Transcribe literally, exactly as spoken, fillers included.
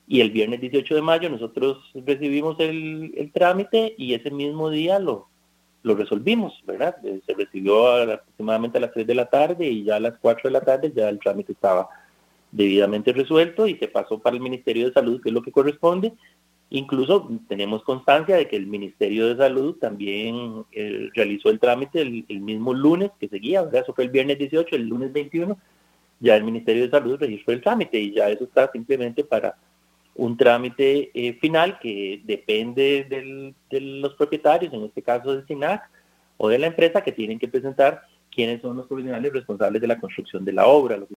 y el viernes dieciocho de mayo nosotros recibimos el, el trámite y ese mismo día lo, lo resolvimos, ¿verdad? Se recibió a, aproximadamente a las tres de la tarde y ya a las cuatro de la tarde ya el trámite estaba debidamente resuelto y se pasó para el Ministerio de Salud, que es lo que corresponde. Incluso tenemos constancia de que el Ministerio de Salud también eh, realizó el trámite el, el mismo lunes que seguía, ¿verdad? Eso fue el viernes dieciocho, el lunes veintiuno, ya el Ministerio de Salud registró el trámite y ya eso está simplemente para un trámite eh, final que depende del, de los propietarios, en este caso del SINAC, o de la empresa, que tienen que presentar quiénes son los profesionales responsables de la construcción de la obra. Lo que